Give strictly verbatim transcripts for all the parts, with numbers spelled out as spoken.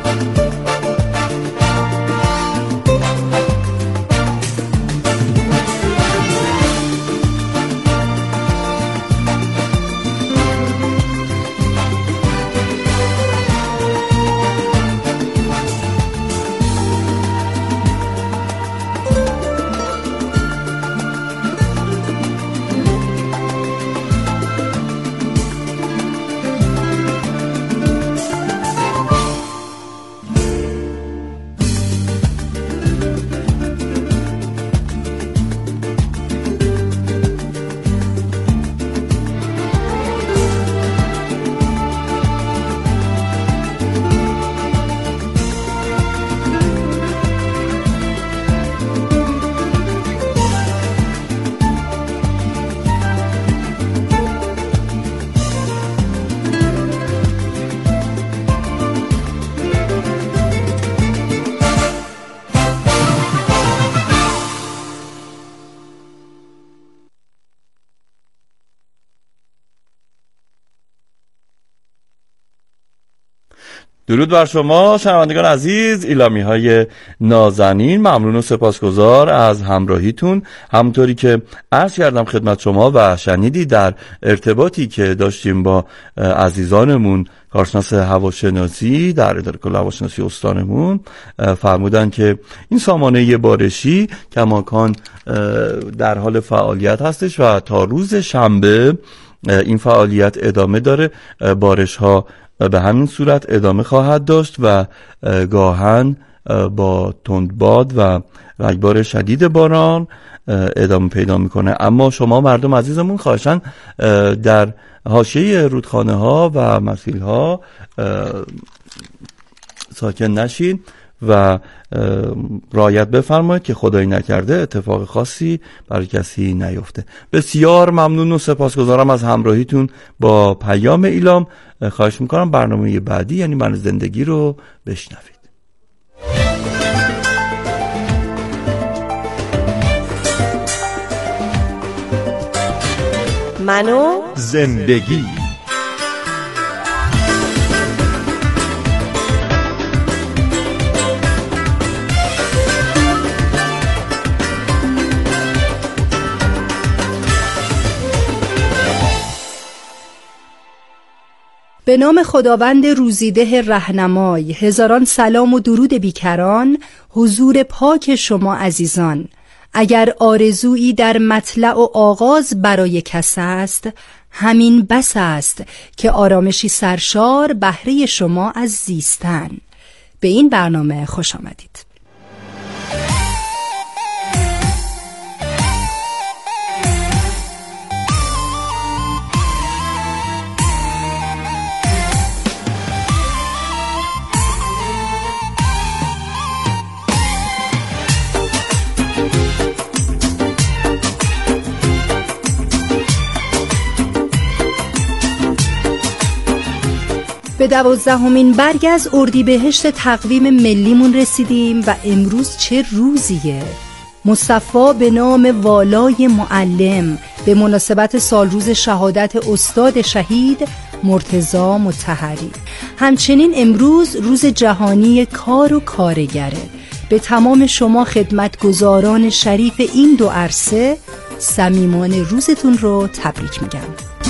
درود بر شما شنوندگان عزیز، ایلامی های نازنین، ممنون و سپاسگزار از همراهیتون. همونطوری که عرض کردم خدمت شما و شنیدی در ارتباطی که داشتیم با عزیزانمون کارشناس هواشناسی در اداره کل هواشناسی استانمون، فرمودن که این سامانه بارشی کماکان در حال فعالیت هستش و تا روز شنبه این فعالیت ادامه داره. بارش ها به همین صورت ادامه خواهد داشت و گاهن با تندباد و رگبار شدید باران ادامه پیدا میکنه. اما شما مردم عزیزمون خواهشاً در حاشیه رودخانه ها و مسیل ها ساکن نشین و رعایت بفرمایید که خدایی نکرده اتفاق خاصی برای کسی نیفته. بسیار ممنون و سپاسگزارم از همراهیتون با پیام ایلام. خواهش میکنم برنامه بعدی یعنی من زندگی رو بشنوید. منو زندگی. به نام خداوند روزیده رهنمای، هزاران سلام و درود بیکران حضور پاک شما عزیزان. اگر آرزویی در مطلع و آغاز برای کس است، همین بس است که آرامشی سرشار بهره شما از زیستن. به این برنامه خوش آمدید. به دوازدهمین برگ از اردیبهشت تقویم ملیمون رسیدیم و امروز چه روزیه. مصطفی به نام والای معلم به مناسبت سالروز شهادت استاد شهید مرتضی مطهری. همچنین امروز روز جهانی کار و کارگره. به تمام شما خدمتگزاران شریف این دو عرصه صمیمانه روزتون رو تبریک میگم.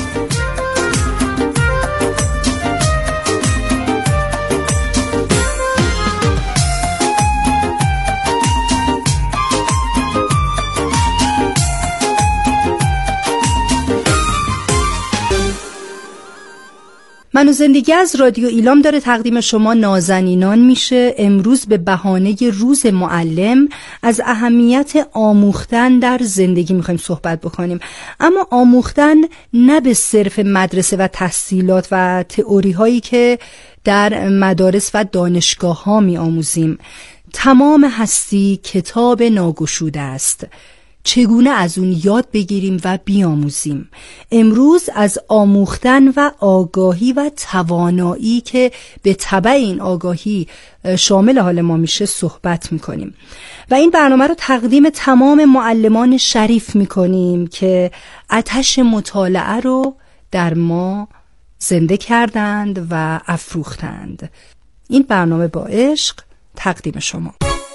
منو زندگی از رادیو ایلام داره تقدیم شما نازنینان میشه. امروز به بهانه روز معلم از اهمیت آموختن در زندگی میخوایم صحبت بکنیم. اما آموختن نه به صرف مدرسه و تحصیلات و تئوری هایی که در مدارس و دانشگاه ها می آموزیم. تمام هستی کتاب ناگشوده است. چگونه از اون یاد بگیریم و بیاموزیم؟ امروز از آموختن و آگاهی و توانایی که به تبع این آگاهی شامل حال ما میشه صحبت میکنیم و این برنامه رو تقدیم تمام معلمان شریف میکنیم که آتش مطالعه رو در ما زنده کردند و افروختند. این برنامه با عشق تقدیم شما.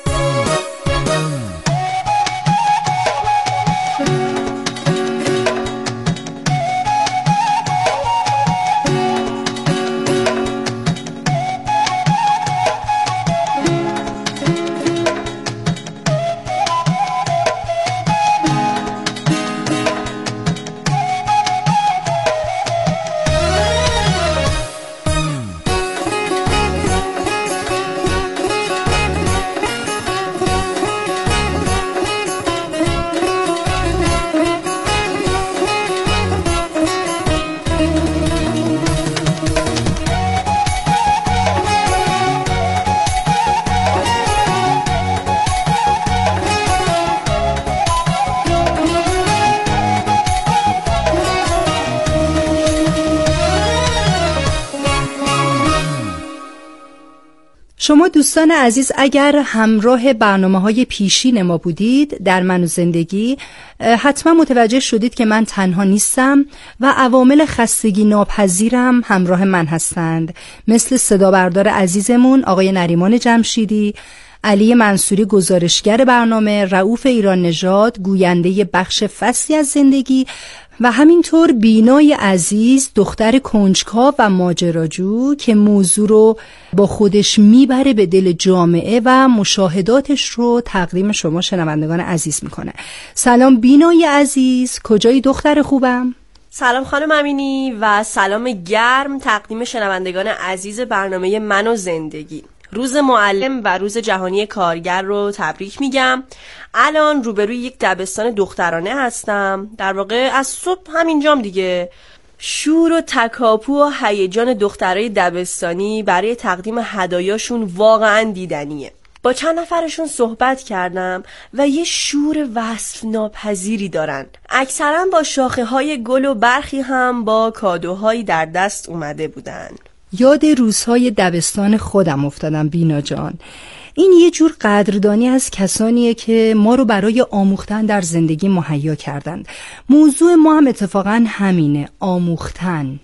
شما دوستان عزیز اگر همراه برنامه‌های پیشین ما بودید در من و زندگی، حتما متوجه شدید که من تنها نیستم و عوامل خستگی ناپذیرم همراه من هستند، مثل صدا بردار عزیزمون آقای نریمان جمشیدی، علی منصوری گزارشگر برنامه، رؤوف ایران نژاد گوینده بخش فصلی از زندگی و همینطور بینای عزیز دختر کنجکاو و ماجراجو که موضوع رو با خودش میبره به دل جامعه و مشاهداتش رو تقدیم شما شنوندگان عزیز میکنه. سلام بینای عزیز، کجایی دختر خوبم؟ سلام خانم امینی و سلام گرم تقدیم شنوندگان عزیز برنامه من و زندگی. روز معلم و روز جهانی کارگر رو تبریک میگم. الان روبروی یک دبستان دخترانه هستم، در واقع از صبح همینجام دیگه. شور و تکاپو و هیجان دخترای دبستانی برای تقدیم هدایاشون واقعا دیدنیه. با چند نفرشون صحبت کردم و یه شور وصف ناپذیری دارن. اکثرا با شاخه های گل و برخی هم با کادوهایی در دست اومده بودن. یاد روزهای دبستان خودم افتادم بینا جان. این یه جور قدردانی از کسانیه که ما رو برای آموختن در زندگی مهیا کردند. موضوع ما هم اتفاقا همینه، آموختن.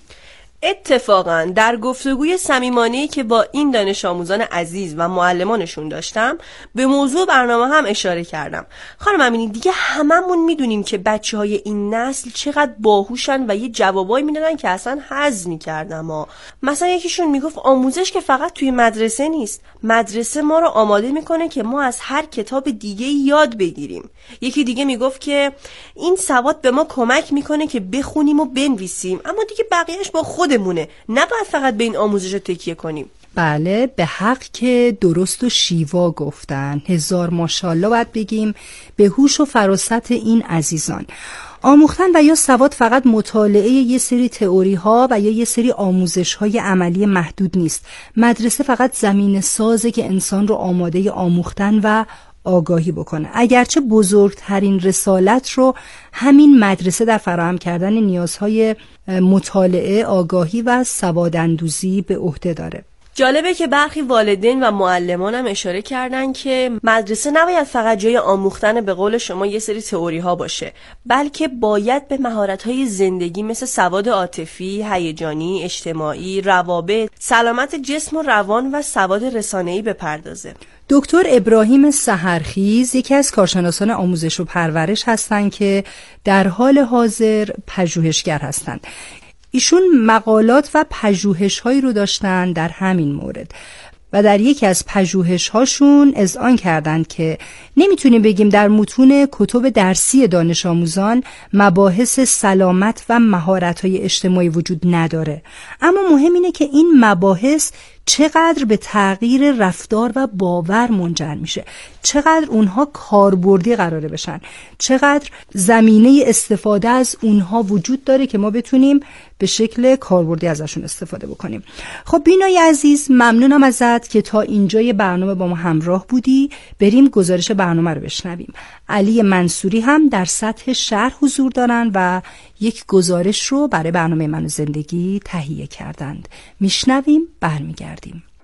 اتفاقا در گفتگوی صمیمانه‌ای که با این دانش آموزان عزیز و معلمانشون داشتم به موضوع برنامه هم اشاره کردم. خانم امینی، دیگه هممون میدونیم که بچه‌های این نسل چقدر باهوشن و یه جوابایی میدادن که اصلا هضم می‌کردم ها. مثلا یکیشون میگفت آموزش که فقط توی مدرسه نیست، مدرسه ما رو آماده میکنه که ما از هر کتاب دیگه یاد بگیریم. یکی دیگه میگفت که این سواد به ما کمک میکنه که بخونیم و بنویسیم، اما دیگه بقیه‌اش با خود مونه، نباید فقط به این آموزش تکیه کنیم. بله، به حق که درست و شیوا گفتن. هزار ماشاءالله باید بگیم به هوش و فراست این عزیزان. آموختن و یا سواد فقط مطالعه یه سری تئوری ها و یا یه سری آموزش های عملی محدود نیست. مدرسه فقط زمین سازه که انسان رو آماده آموختن و آگاهی بکنه. اگرچه بزرگترین رسالت رو همین مدرسه در فراهم کردن نیازهای مطالعه، آگاهی و سواداندوزی به عهده داره. جالبه که برخی والدین و معلمان هم اشاره کردن که مدرسه نباید فقط جای آموختن به قول شما یه سری تئوری ها باشه، بلکه باید به مهارت های زندگی مثل سواد عاطفی، هیجانی، اجتماعی، روابط، سلامت جسم و روان و سواد رسانه‌ای بپردازه. دکتر ابراهیم سحرخیز یکی از کارشناسان آموزش و پرورش هستند که در حال حاضر پژوهشگر هستند. ایشون مقالات و پژوهش‌هایی رو داشتن در همین مورد و در یکی از پژوهش‌هاشون اذعان کردند که نمیتونیم بگیم در متون کتب درسی دانش آموزان مباحث سلامت و مهارت‌های اجتماعی وجود نداره، اما مهم اینه که این مباحث چقدر به تغییر رفتار و باور منجر میشه، چقدر اونها کاربردی قراره بشن، چقدر زمینه استفاده از اونها وجود داره که ما بتونیم به شکل کاربردی ازشون استفاده بکنیم. خب بینای عزیز، ممنونم ازت که تا اینجای برنامه با ما همراه بودی. بریم گزارش برنامه رو بشنویم. علی منصوری هم در سطح شهر حضور دارن و یک گزارش رو برای برنامه من و زندگی تهیه کردند. میشنویم، برمیگردیم.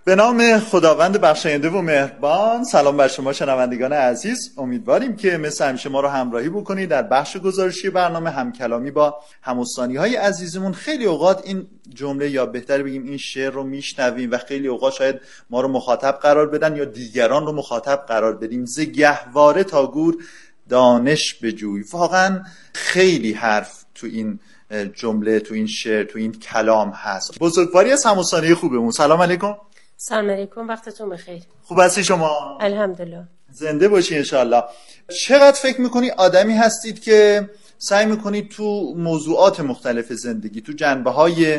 به نام خداوند بخشاینده و مهربان. سلام بر شما شنوندگان عزیز. امیدواریم که مثل همیشه ما رو همراهی بکنید در بخش گزارشی برنامه همکلامی با هم‌استانی‌های عزیزمون. خیلی اوقات این جمله یا بهتر بگیم این شعر رو میشنویم و خیلی اوقات شاید ما رو مخاطب قرار بدن یا دیگران رو مخاطب قرار بدیم. ز گهواره تا گور دانش بجوی. واقعا خیلی حرف تو این جمله، تو این شعر، تو این کلام هست. بزرگواری از هم‌استانی خوبمون. سلام علیکم. سلام علیکم، وقتتون بخیر. خوب هستی شما؟ الحمدلله. زنده باشی انشالله. چقدر فکر میکنی آدمی هستید که سعی میکنید تو موضوعات مختلف زندگی، تو جنبه‌های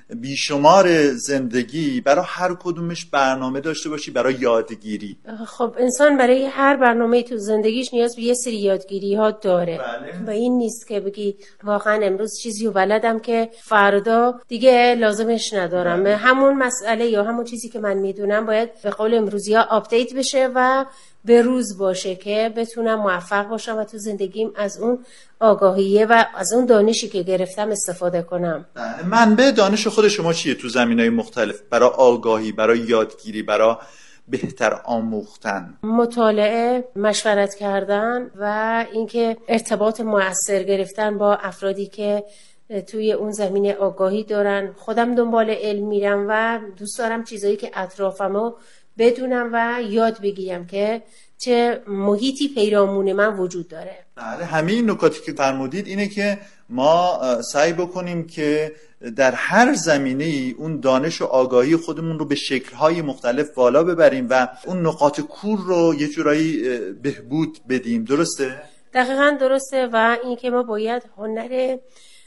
بیشمار زندگی برای هر کدومش برنامه داشته باشی برای یادگیری؟ خب انسان برای هر برنامه‌ای تو زندگیش نیاز به یه سری یادگیری ها داره. بله. و این نیست که بگی واقعا امروز چیزی رو بلدم که فردا دیگه لازمش ندارم. بله. همون مسئله یا همون چیزی که من میدونم باید به قول امروزی‌ها آپدیت بشه و به روز باشه که بتونم موفق باشم و تو زندگیم از اون آگاهیه و از اون دانشی که گرفتم استفاده کنم. منبع دانش خود شما چیه تو زمینه‌های مختلف برای آگاهی، برای یادگیری، برای بهتر آموختن؟ مطالعه، مشورت کردن و اینکه ارتباط مؤثر گرفتن با افرادی که توی اون زمینه آگاهی دارن. خودم دنبال علم میرم و دوست دارم چیزایی که اطرافمو بدونم و یاد بگیرم که چه محیطی پیرامون من وجود داره. بله، همین نکاتی که فرمودید اینه که ما سعی بکنیم که در هر زمینه‌ای اون دانش و آگاهی خودمون رو به شکل‌های مختلف بالا ببریم و اون نقاط کور رو یه جورایی بهبود بدیم. درسته؟ دقیقاً درسته. و این که ما باید هنر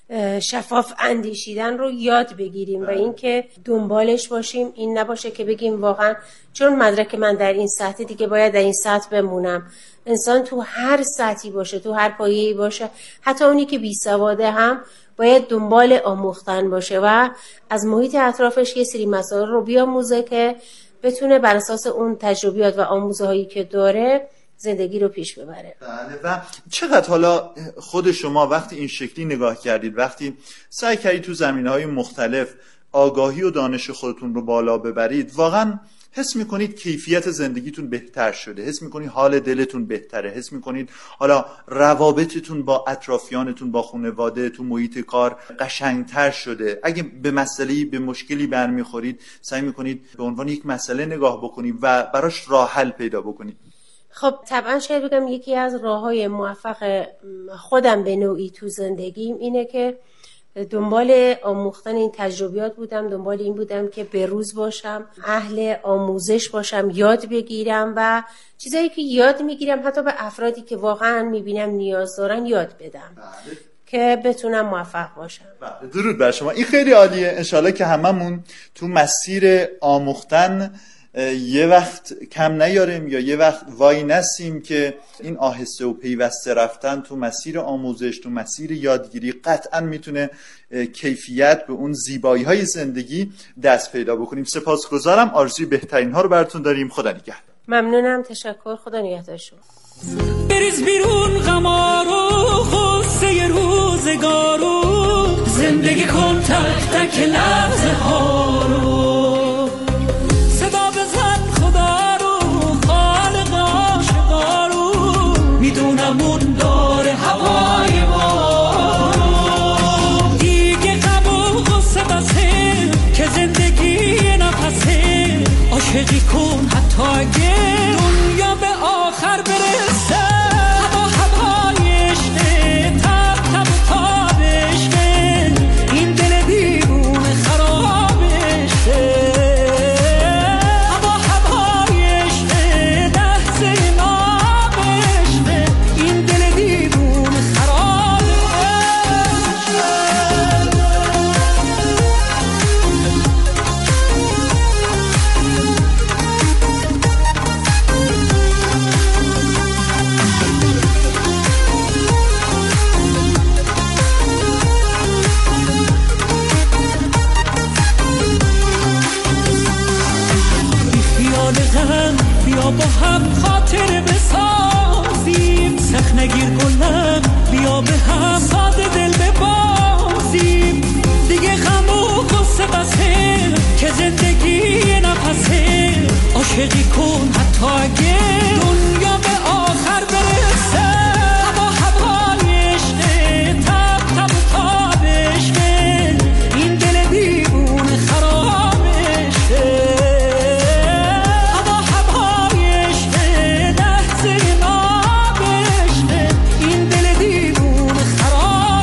شفاف اندیشیدن رو یاد بگیریم و اینکه دنبالش باشیم. این نباشه که بگیم واقعا چون مدرک من در این سطح دیگه باید در این سطح بمونم. انسان تو هر سطحی باشه، تو هر پایه‌ای باشه، حتی اونی که بی سواده هم باید دنبال آموختن باشه و از محیط اطرافش یه سری مسائل رو بیاموزه که بتونه بر اساس اون تجربیات و آموزه‌هایی که داره زندگی رو پیش ببره. بله. و چقدر حالا خود شما وقتی این شکلی نگاه کردید، وقتی سعی کردید تو زمینه‌های مختلف آگاهی و دانش خودتون رو بالا ببرید، واقعا حس میکنید کیفیت زندگیتون بهتر شده؟ حس میکنید حال دلتون بهتره؟ حس میکنید حالا روابطتون با اطرافیانتون، با خانواده، تو محیط کار قشنگتر شده؟ اگه به مسئله‌ای، به مشکلی برمیخورید، سعی میکنید به عنوان یک مسئله نگاه بکنید و براش راه حل پیدا بکنید؟ خب طبعا شاید بگم یکی از راه‌های موفق خودم به نوعی تو زندگیم اینه که دنبال آموختن این تجربیات بودم، دنبال این بودم که به روز باشم، اهل آموزش باشم، یاد بگیرم و چیزایی که یاد میگیرم حتی به افرادی که واقعا میبینم نیاز دارن یاد بدم. بله. که بتونم موفق باشم. بله. درود بر شما. این خیلی عالیه. انشالله که هممون تو مسیر آموختن یه وقت کم نیاریم یا یه وقت وای نسیم که این آهسته و پیوسته رفتن تو مسیر آموزش، تو مسیر یادگیری قطعا میتونه کیفیت به اون زیبایی های زندگی دست پیدا بکنیم. سپاسگزارم. آرزوی بهترین ها رو براتون داریم. خدا نگهدار. ممنونم. تشکر. خدا نگهدار شما. بریز بیرون غمارو غصه روزگارو، زندگی کن تک تک لحظه ها رو، صدا بزن خدا رو، خالق عاشقا رو، میدونم اون داره هوای ما رو. دیگه غم و غصه بسه که زندگی نفسه، عاشقی کن حتی اگه دنیا به آخر برسه. هوا هوای عشقه، تب تب و تاب عشقه، این دل دیوونه خراب عشقه. هوا هوای عشقه، لحظه ناب عشقه، این دل دیوونه خراب عشقه. بیا با هم خاطر بسازیم، سخت نگیر گلم، بیا به هم ساده دل ببازیم. دیگه غم و غصه بسه که که زندگی نفسه، عاشقی کن حتی اگه دنیا به آخر برسه. هوا هوای عشقه، تب تب و تاب عشقه، این دل دیوونه خراب عشقه. هوا هوای عشقه، لحظه ناب عشقه، این دل دیوونه خراب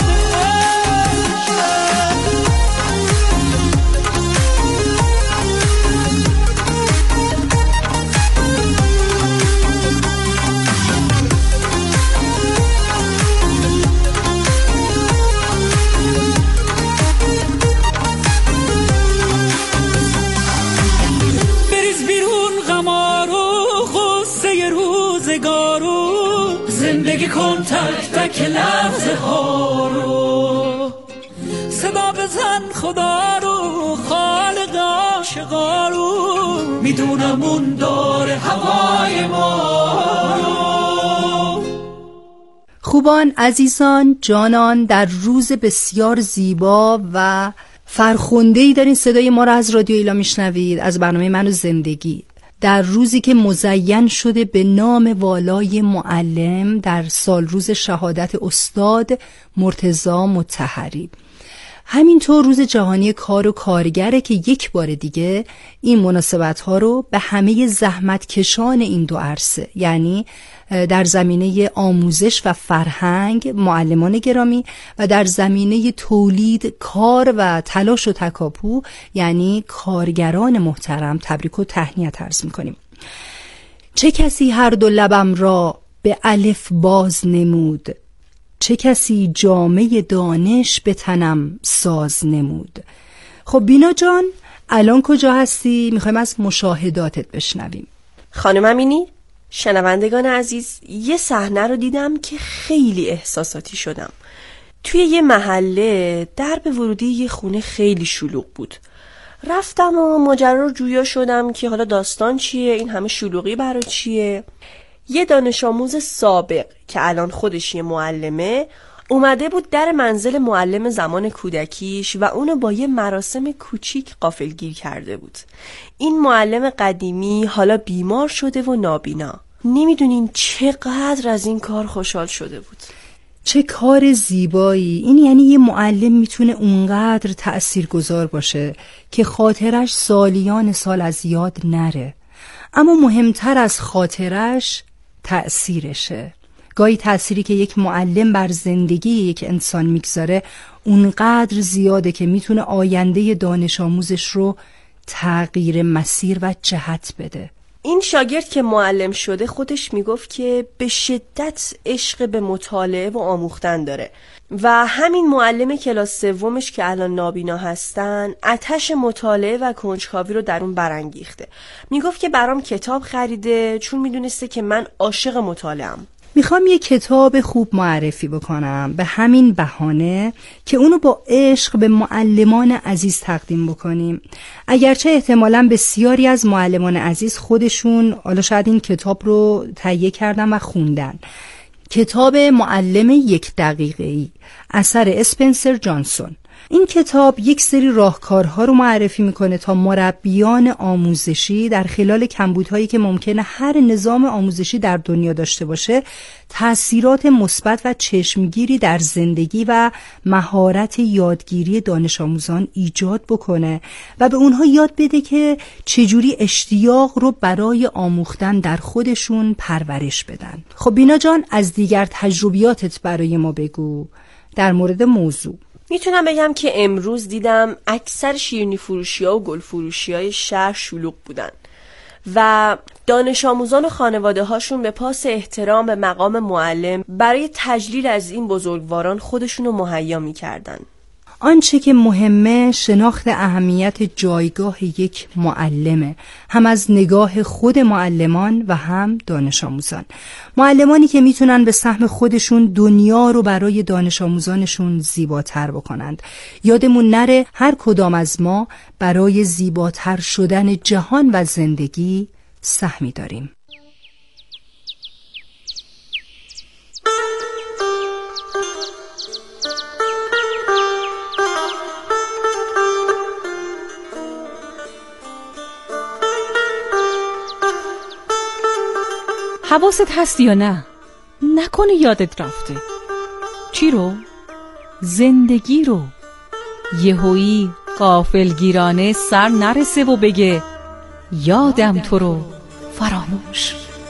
بریز بیرون غمارو، غصه روزگارو، زندگی کن تک تک لحظه ها رو. صدا بزن خدا رو، خالق عاشقا رو، میدونم اون داره هوای ما رو. خوبان، عزیزان، جانان، در روز بسیار زیبا و فرخنده‌ای دارین صدای ما را از رادیو ایلا میشنوید، از برنامه من و زندگی، در روزی که مزین شده به نام والای معلم در سال روز شهادت استاد مرتضی مطهری. همینطور روز جهانی کار و کارگره که یک بار دیگه این مناسبت ها رو به همه زحمت کشان این دو عرصه، یعنی در زمینه آموزش و فرهنگ معلمان گرامی و در زمینه تولید کار و تلاش و تکاپو یعنی کارگران محترم تبریک و تهنیت عرض میکنیم. چه کسی هر دو لبم را به الف باز نمود، چه کسی جامه دانش به تنم ساز نمود. خب بینا جان، الان کجا هستی؟ میخوایم از مشاهداتت بشنویم. خانم امینی، شنوندگان عزیز، یه صحنه رو دیدم که خیلی احساساتی شدم. توی یه محله درب ورودی یه خونه خیلی شلوغ بود. رفتم و ماجرا رو جویا شدم که حالا داستان چیه، این همه شلوغی برای چیه. یه دانش آموز سابق که الان خودش یه معلمه اومده بود در منزل معلم زمان کودکیش و اونو با یه مراسم کوچیک غافلگیر کرده بود. این معلم قدیمی حالا بیمار شده و نابینا. نمیدونین چقدر از این کار خوشحال شده بود. چه کار زیبایی. این یعنی یه معلم میتونه اونقدر تأثیرگذار باشه که خاطرش سالیان سال از یاد نره، اما مهمتر از خاطرش تأثیرشه. گاهی تأثیری که یک معلم بر زندگی یک انسان میگذاره اونقدر زیاده که میتونه آینده دانش آموزش رو تغییر مسیر و جهت بده. این شاگرد که معلم شده خودش میگفت که به شدت عشق به مطالعه و آموختن داره و همین معلم کلاس سومش که الان نابینا هستن آتش مطالعه و کنجکاوی رو در اون برانگیخته. میگفت که برام کتاب خریده چون میدونسته که من عاشق مطالعه‌ام. میخوام یه کتاب خوب معرفی بکنم به همین بهانه که اونو با عشق به معلمان عزیز تقدیم بکنیم. اگرچه احتمالاً بسیاری از معلمان عزیز خودشون حالا شاید این کتاب رو تهیه کردن و خوندن. کتاب معلم یک دقیقه‌ای اثر اسپنسر جانسون. این کتاب یک سری راهکارها رو معرفی میکنه تا مربیان آموزشی در خلال کمبودهایی که ممکنه هر نظام آموزشی در دنیا داشته باشه تأثیرات مثبت و چشمگیری در زندگی و مهارت یادگیری دانش آموزان ایجاد بکنه و به اونها یاد بده که چجوری اشتیاق رو برای آموختن در خودشون پرورش بدن. خب بینا جان، از دیگر تجربیاتت برای ما بگو در مورد موضوع. میتونم بگم که امروز دیدم اکثر شیرینی فروشی ها و گل فروشی های شهر شلوغ بودن و دانش آموزان و خانواده هاشون به پاس احترام به مقام معلم برای تجلیل از این بزرگواران خودشونو مهیا میکردن. آنچه که مهمه شناخت اهمیت جایگاه یک معلمه، هم از نگاه خود معلمان و هم دانش آموزان. معلمانی که میتونن به سهم خودشون دنیا رو برای دانش آموزانشون زیباتر بکنند. یادمون نره هر کدام از ما برای زیباتر شدن جهان و زندگی سهمی داریم. حواست هست یا نه؟ نکنه یادت رفته. چی رو؟ زندگی رو. یهویی غافلگیرانه سر نرسه و بگه یادم تو رو فراموش.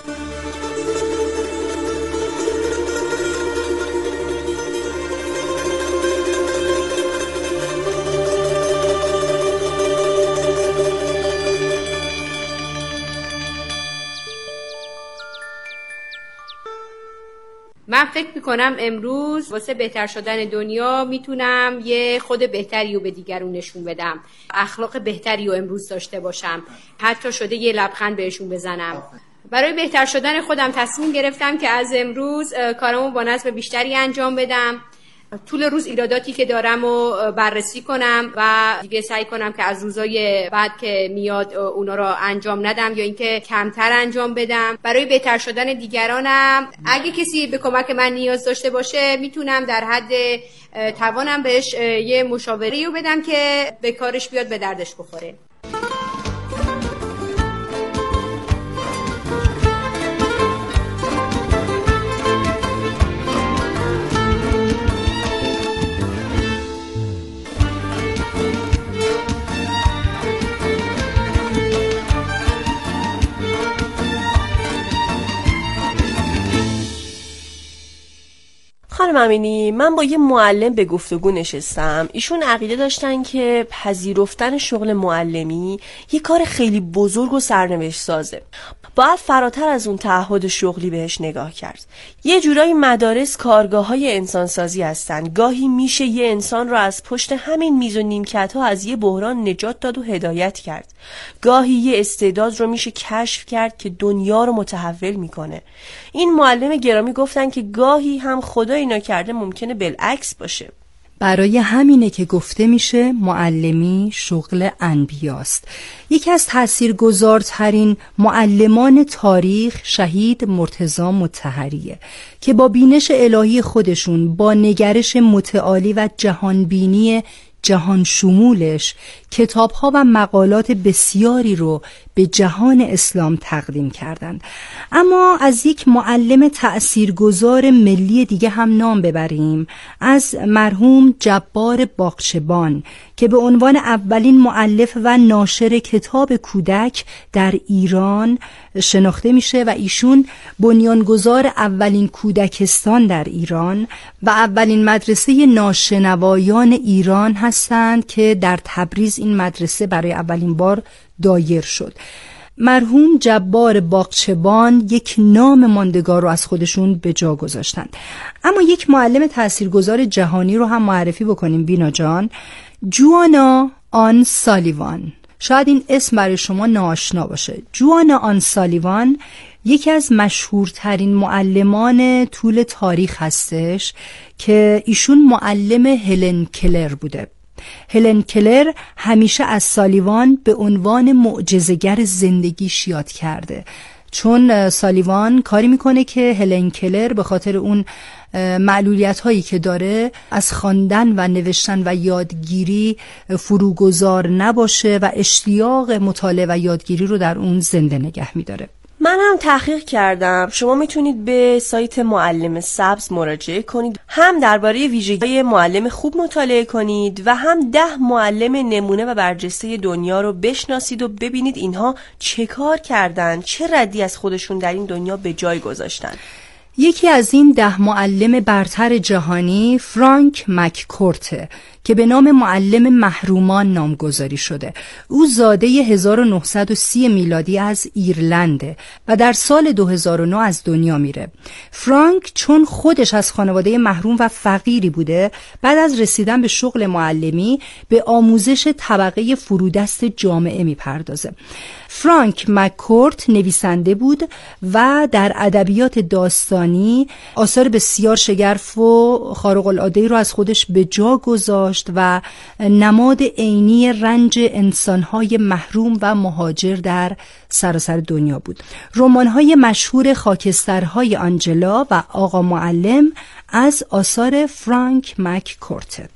من فکر میکنم امروز واسه بهتر شدن دنیا میتونم یه خود بهتری رو به دیگرون نشون بدم، اخلاق بهتری رو امروز داشته باشم، حتی شده یه لبخند بهشون بزنم. برای بهتر شدن خودم تصمیم گرفتم که از امروز کارمو با نظم بیشتری انجام بدم، طول روز ایراداتی که دارم رو بررسی کنم و دیگه سعی کنم که از روزای بعد که میاد اونا رو انجام ندم یا اینکه کمتر انجام بدم. برای بهتر شدن دیگرانم اگه کسی به کمک من نیاز داشته باشه میتونم در حد توانم بهش یه مشاوره رو بدم که به کارش بیاد، به دردش بخوره. خانم امینی، من با یه معلم به گفتگو نشستم. ایشون عقیده داشتن که پذیرفتن شغل معلمی یه کار خیلی بزرگ و سرنوشت سازه. باید فراتر از اون تعهد شغلی بهش نگاه کرد. یه جورایی مدارس کارگاه‌های انسانسازی هستن. گاهی میشه یه انسان رو از پشت همین میز و نیمکت‌ها از یه بحران نجات داد و هدایت کرد. گاهی یه استعداد رو میشه کشف کرد که دنیا رو متحول میکنه. این معلم گرامی گفتن که گاهی هم خدا اینا کرده ممکنه بالعکس باشه. برای همینه که گفته میشه معلمی شغل انبیاست. یکی از تاثیرگذارترین معلمان تاریخ شهید مرتضی مطهریه که با بینش الهی خودشون، با نگرش متعالی و جهانبینی جهان شمولش، کتاب‌ها و مقالات بسیاری رو به جهان اسلام تقدیم کردند. اما از یک معلم تأثیرگذار ملی دیگه هم نام ببریم، از مرحوم جبار باغچبان که به عنوان اولین مؤلف و ناشر کتاب کودک در ایران شناخته میشه و ایشون بنیانگذار اولین کودکستان در ایران و اولین مدرسه ناشنوایان ایران هستند که در تبریز این مدرسه برای اولین بار دایر شد. مرحوم جبار باغچبان یک نام ماندگار رو از خودشون به جا گذاشتند. اما یک معلم تاثیرگذار جهانی رو هم معرفی بکنیم بینا جان، جوانا آن سالیوان. شاید این اسم برای شما ناآشنا باشه. جوانا آن سالیوان یکی از مشهورترین معلمان طول تاریخ هستش که ایشون معلم هلن کلر بوده. هلن کلر همیشه از سالیوان به عنوان معجزه‌گر زندگیش یاد کرده، چون سالیوان کاری میکنه که هلن کلر به خاطر اون معلولیت هایی که داره از خواندن و نوشتن و یادگیری فروگذار نباشه و اشتیاق مطالعه و یادگیری رو در اون زنده نگه میداره. من هم تحقیق کردم. شما میتونید به سایت معلم سبز مراجعه کنید، هم درباره ویژگی‌های معلم خوب مطالعه کنید و هم ده معلم نمونه و برجسته دنیا رو بشناسید و ببینید اینها چه کار کردن، چه ردی از خودشون در این دنیا به جای گذاشتن. یکی از این ده معلم برتر جهانی فرانک مککورته که به نام معلم محرومان نامگذاری شده. او زاده هزار و نهصد و سی میلادی از ایرلنده و در سال دو هزار و نه از دنیا میره. فرانک چون خودش از خانواده محروم و فقیری بوده، بعد از رسیدن به شغل معلمی به آموزش طبقه فرودست جامعه میپردازه. فرانک مککورت نویسنده بود و در ادبیات داستانی آثار بسیار شگرف و خارق العاده رو از خودش به جا گذاشت و نماد عینی رنج انسان‌های محروم و مهاجر در سراسر دنیا بود. رمان‌های مشهور خاکسترهای آنجلا و آقا معلم از آثار فرانک مککورت.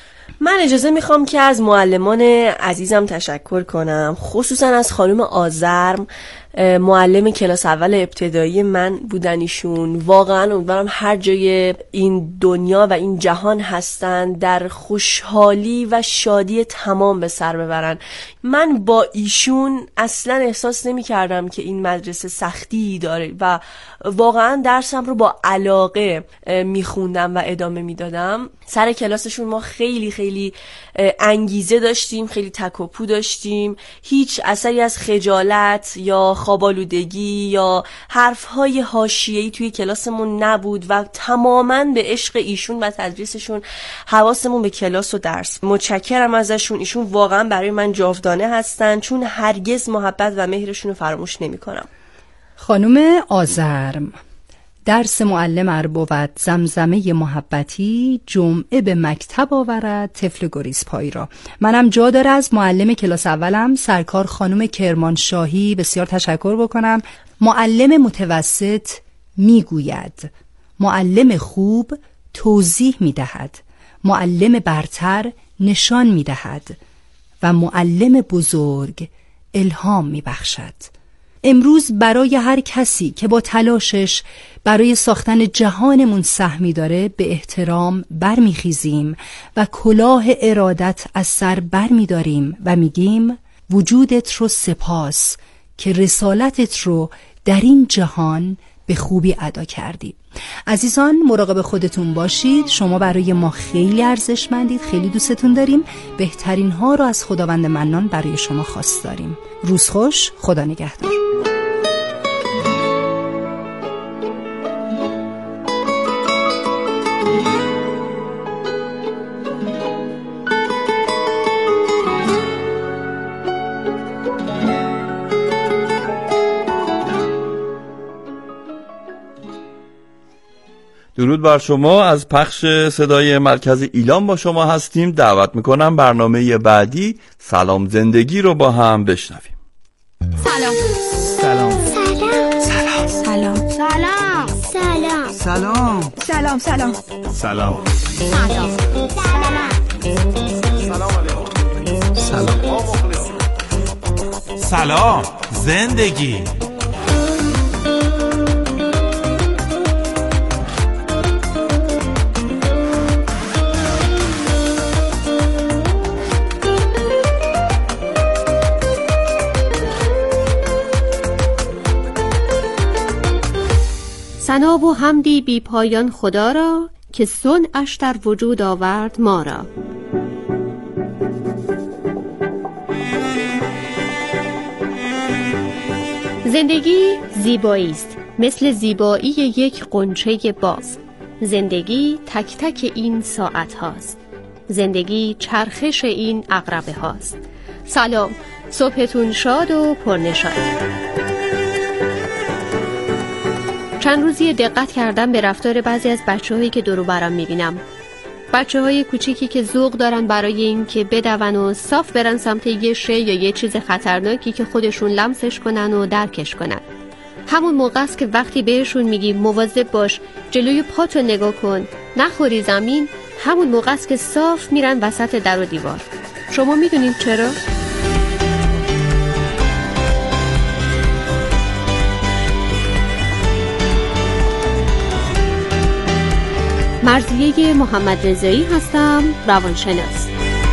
من اجازه میخوام که از معلمان عزیزم تشکر کنم، خصوصا از خانم آزرم معلم کلاس اول ابتدایی من بودن ایشون. واقعا امیدوارم هر جای این دنیا و این جهان هستن در خوشحالی و شادی تمام به سر ببرن. من با ایشون اصلا احساس نمی کردم که این مدرسه سختی داره و واقعا درسم رو با علاقه میخوندم و ادامه میدادم. سر کلاسشون ما خیلی خیلی انگیزه داشتیم، خیلی تک و پو داشتیم، هیچ اثری از خجالت یا خوابالودگی یا حرفهای حاشیه‌ای توی کلاسمون نبود و تماماً به عشق ایشون و تدریسشون حواسمون به کلاس و درس. متشکرم ازشون، ایشون واقعا برای من جاودانه هستن چون هرگز محبت و مهرشون رو فراموش نمی‌کنم. خانم آزرم: درس معلم ار بود زمزمه محبتی، جمعه به مکتب آورد طفل گریز پایی را. منم جا داره از معلم کلاس اولم سرکار خانم کرمانشاهی بسیار تشکر بکنم. معلم متوسط میگوید، معلم خوب توضیح میدهد، معلم برتر نشان میدهد و معلم بزرگ الهام میبخشد. امروز برای هر کسی که با تلاشش برای ساختن جهانمون سهمی داره به احترام برمیخیزیم و کلاه ارادت از سر برمیداریم و میگیم وجودت رو سپاس که رسالتت رو در این جهان به خوبی ادا کردی. عزیزان مراقب خودتون باشید، شما برای ما خیلی ارزشمندید، خیلی دوستتون داریم، بهترین ها رو از خداوند منان برای شما خواست داریم. روز خوش، خدا نگهدار. درود بر شما. از پخش صدای مرکز ایلام با شما هستیم. دعوت میکنم برنامه بعدی سلام زندگی رو با هم بشنویم. سلام سلام سلام سلام سلام سلام سلام سلام سلام سلام سلام سلام زندگی. ثنا و حمدی بی پایان خدا را که صنعش در وجود آورد ما را. زندگی زیبایی است، مثل زیبایی یک غنچه باز. زندگی تک تک این ساعت هاست. زندگی چرخش این عقربه هاست. سلام، صبحتون شاد و پرنشاد. چند روزی دقت کردم به رفتار بعضی از بچه‌هایی که دور و برم می‌بینم. بچه‌های کوچیکی که ذوق دارن برای این که بدون و صاف برن سمت یه شی یا یه چیز خطرناکی که خودشون لمسش کنن و درکش کنن. همون موقع است که وقتی بهشون میگی مواظب باش، جلوی پاتو نگاه کن، نخوری زمین، همون موقع است که صاف میرن وسط در و دیوار. شما میدونید چرا؟ مرضیه محمد رضایی هستم، روانشناس.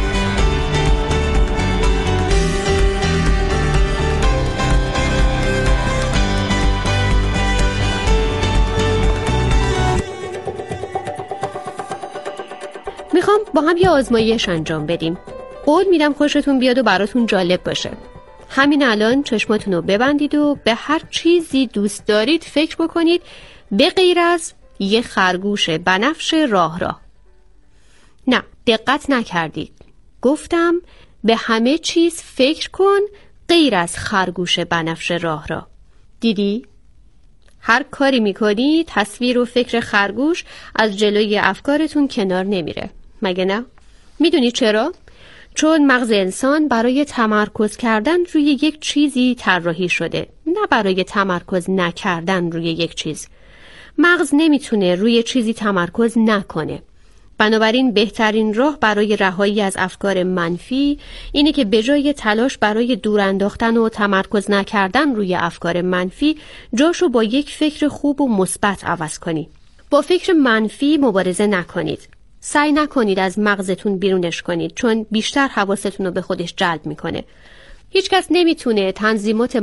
میخوام با هم یه آزمایش انجام بدیم. قول میدم خوشتون بیاد و براتون جالب باشه. همین الان چشماتون رو ببندید و به هر چیزی دوست دارید فکر بکنید به غیر از یه خرگوش بنفش راه راه. نه، دقت نکردید. گفتم به همه چیز فکر کن غیر از خرگوش بنفش راه راه. دیدی؟ هر کاری میکنی تصویر و فکر خرگوش از جلوی افکارتون کنار نمیره، مگه نه؟ میدونی چرا؟ چون مغز انسان برای تمرکز کردن روی یک چیزی طراحی شده، نه برای تمرکز نکردن روی یک چیز. مغز نمیتونه روی چیزی تمرکز نکنه. بنابراین بهترین راه برای رهایی از افکار منفی اینه که به جای تلاش برای دور انداختن و تمرکز نکردن روی افکار منفی، جاشو با یک فکر خوب و مثبت عوض کنی. با فکر منفی مبارزه نکنید. سعی نکنید از مغزتون بیرونش کنید، چون بیشتر حواستون رو به خودش جلب میکنه. هیچ کس نمیتونه تنظیمات